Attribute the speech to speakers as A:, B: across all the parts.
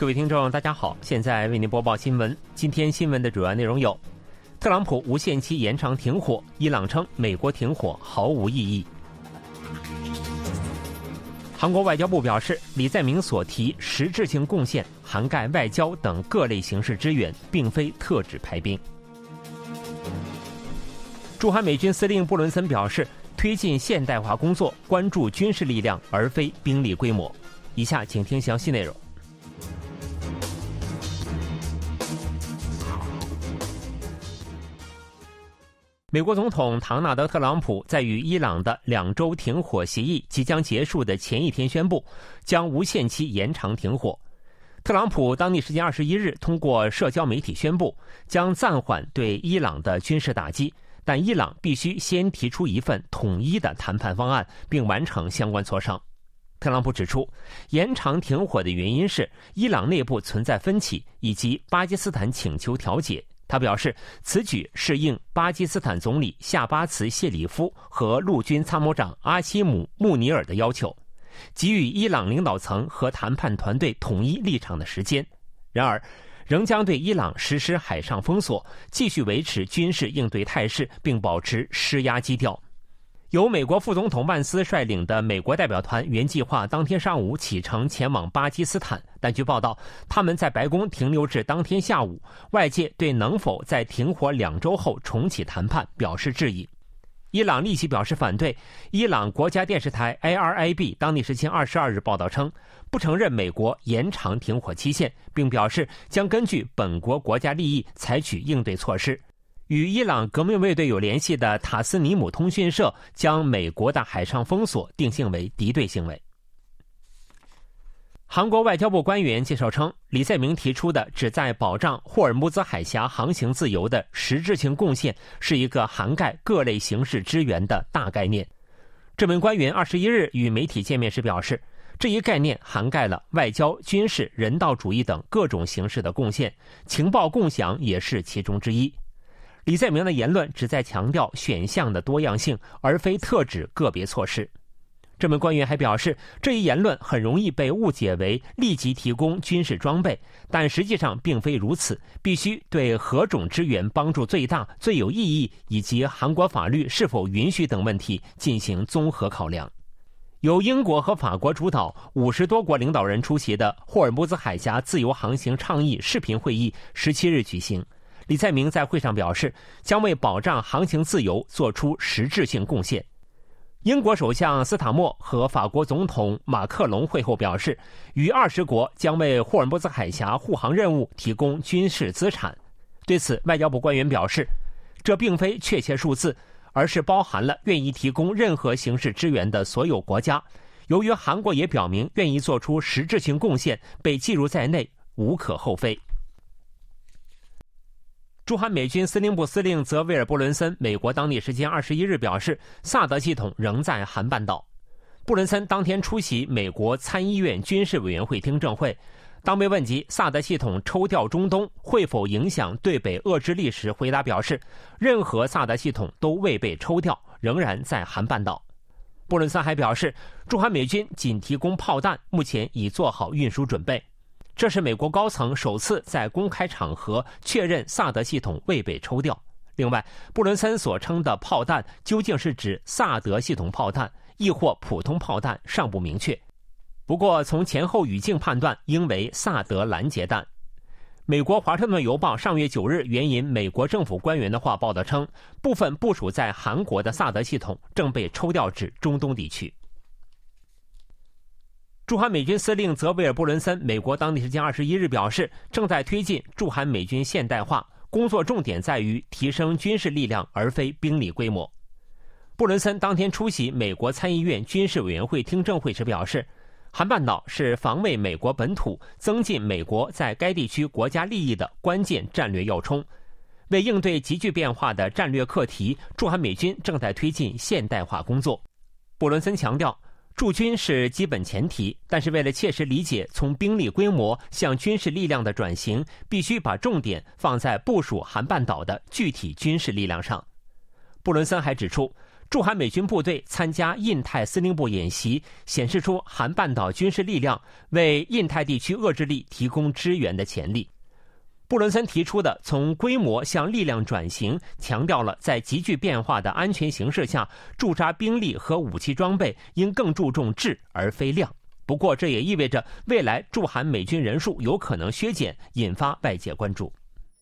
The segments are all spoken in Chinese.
A: 各位听众大家好，现在为您播报新闻。今天新闻的主要内容有：特朗普无限期延长停火，伊朗称美国停火毫无意义。韩国外交部表示，李在明所提实质性贡献涵盖外交等各类形式支援，并非特指派兵。驻韩美军司令布伦森表示，推进现代化工作关注军事力量而非兵力规模。以下请听详细内容。美国总统唐纳德·特朗普在与伊朗的2周停火协议即将结束的前一天宣布，将无限期延长停火。特朗普当地时间21日通过社交媒体宣布，将暂缓对伊朗的军事打击，但伊朗必须先提出一份统一的谈判方案，并完成相关磋商。特朗普指出，延长停火的原因是伊朗内部存在分歧，以及巴基斯坦请求调解。他表示，此举是应巴基斯坦总理夏巴茨·谢里夫和陆军参谋长阿希姆·穆尼尔的要求，给予伊朗领导层和谈判团队统一立场的时间。然而，仍将对伊朗实施海上封锁，继续维持军事应对态势，并保持施压基调。由美国副总统万斯率领的美国代表团原计划当天上午启程前往巴基斯坦，但据报道，他们在白宫停留至当天下午。外界对能否在停火2周后重启谈判表示质疑。伊朗立即表示反对。伊朗国家电视台 IRIB 当地时间22日报道称，不承认美国延长停火期限，并表示将根据本国国家利益采取应对措施。与伊朗革命卫队有联系的塔斯尼姆通讯社将美国的海上封锁定性为敌对行为。韩国外交部官员介绍称，李在明提出的旨在保障霍尔木兹海峡航行自由的实质性贡献是一个涵盖各类形式支援的大概念。这名官员21日与媒体见面时表示，这一概念涵盖了外交、军事、人道主义等各种形式的贡献，情报共享也是其中之一。李在明的言论旨在强调选项的多样性，而非特指个别措施。这名官员还表示，这一言论很容易被误解为立即提供军事装备，但实际上并非如此，必须对何种支援帮助最大、最有意义，以及韩国法律是否允许等问题进行综合考量。由英国和法国主导50多国领导人出席的霍尔木兹海峡自由航行倡议视频会议17日举行。李在明在会上表示，将为保障航行自由做出实质性贡献。英国首相斯塔默和法国总统马克龙会后表示，逾20国将为霍尔木兹海峡护航任务提供军事资产。对此，外交部官员表示，这并非确切数字，而是包含了愿意提供任何形式支援的所有国家。由于韩国也表明愿意做出实质性贡献，被计入在内，无可厚非。驻韩美军司令部司令泽维尔·布伦森美国当地时间21日表示，萨德系统仍在韩半岛。布伦森当天出席美国参议院军事委员会听证会，当被问及萨德系统抽调中东会否影响对北遏制力时，回答表示，任何萨德系统都未被抽调，仍然在韩半岛。布伦森还表示，驻韩美军仅提供炮弹，目前已做好运输准备。这是美国高层首次在公开场合确认萨德系统未被抽调。另外，布伦森所称的炮弹究竟是指萨德系统炮弹，亦或普通炮弹尚不明确。不过，从前后语境判断，应为萨德拦截弹。美国华盛顿邮报上月9日援引美国政府官员的话报道称，部分部署在韩国的萨德系统正被抽调至中东地区。驻韩美军司令泽维尔·布伦森美国当地时间21日表示，正在推进驻韩美军现代化，工作重点在于提升军事力量而非兵力规模。布伦森当天出席美国参议院军事委员会听证会时表示，韩半岛是防卫美国本土、增进美国在该地区国家利益的关键战略要冲。为应对急剧变化的战略课题，驻韩美军正在推进现代化工作。布伦森强调，驻军是基本前提，但是为了切实理解从兵力规模向军事力量的转型，必须把重点放在部署韩半岛的具体军事力量上。布伦森还指出， 驻韩美军部队参加印太司令部演习，显示出韩半岛军事力量为印太地区遏制力提供支援的潜力。布伦森提出的从规模向力量转型，强调了在急剧变化的安全形势下，驻扎兵力和武器装备应更注重质而非量。不过，这也意味着未来驻韩美军人数有可能削减，引发外界关注。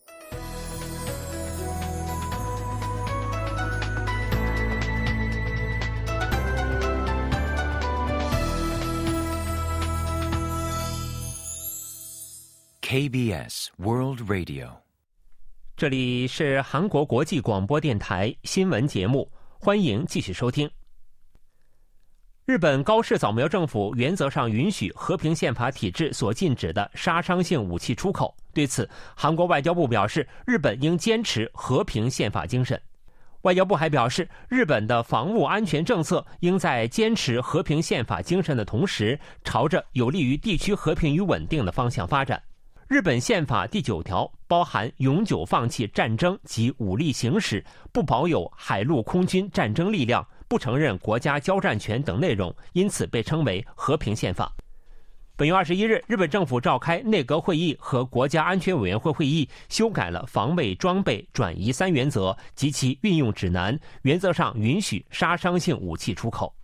B: KBS World Radio，
A: 这里是韩国国际广播电台新闻节目，欢迎继续收听。日本高市早苗政府原则上允许和平宪法体制所禁止的杀伤性武器出口，对此，韩国外交部表示，日本应坚持和平宪法精神。外交部还表示，日本的防务安全政策应在坚持和平宪法精神的同时，朝着有利于地区和平与稳定的方向发展。日本宪法第9条包含永久放弃战争及武力行使，不保有海陆空军战争力量，不承认国家交战权等内容，因此被称为和平宪法。本月21日，日本政府召开内阁会议和国家安全委员会会议，修改了防卫装备转移3原则及其运用指南，原则上允许杀伤性武器出口。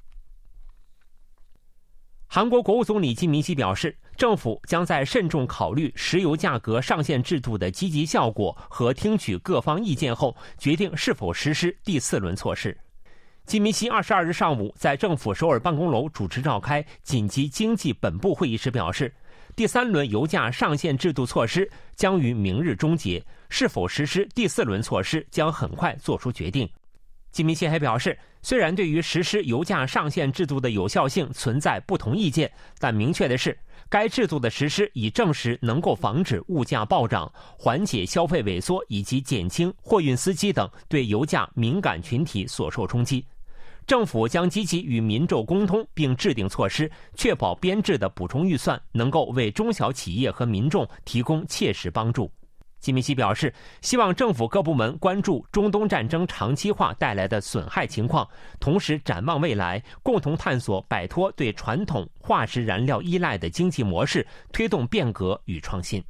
A: 韩国国务总理金明熙表示，政府将在慎重考虑石油价格上限制度的积极效果和听取各方意见后，决定是否实施第4轮措施。金明熙22日上午在政府首尔办公楼主持召开紧急经济本部会议时表示，第3轮油价上限制度措施将于明日终结，是否实施第4轮措施将很快做出决定。金明熙还表示，虽然对于实施油价上限制度的有效性存在不同意见，但明确的是，该制度的实施已证实能够防止物价暴涨，缓解消费萎缩以及减轻货运司机等对油价敏感群体所受冲击。政府将积极与民众沟通，并制定措施，确保编制的补充预算能够为中小企业和民众提供切实帮助。金明熙表示，希望政府各部门关注中东战争长期化带来的损害情况，同时展望未来，共同探索摆脱对传统化石燃料依赖的经济模式，推动变革与创新。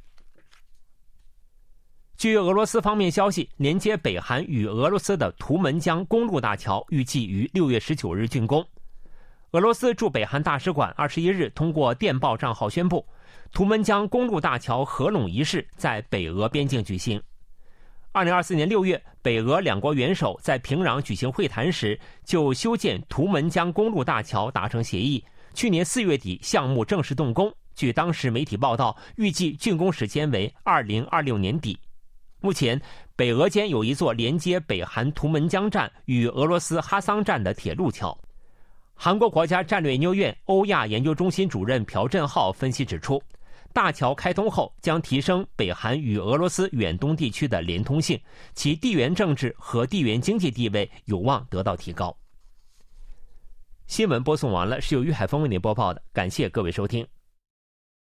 A: 据俄罗斯方面消息，连接北韩与俄罗斯的图门江公路大桥预计于6月19日竣工。俄罗斯驻北韩大使馆21日通过电报账号宣布，图门江公路大桥合拢仪式在北俄边境举行。2024年6月，北俄两国元首在平壤举行会谈时，就修建图门江公路大桥达成协议。去年4月底，项目正式动工。据当时媒体报道，预计竣工时间为2026年底。目前，北俄间有一座连接北韩图门江站与俄罗斯哈桑站的铁路桥。韩国国家战略研究院欧亚研究中心主任朴振浩分析指出，大桥开通后将提升北韩与俄罗斯远东地区的连通性，其地缘政治和地缘经济地位有望得到提高。新闻播送完了，是由于海峰为您播报的，感谢各位收听。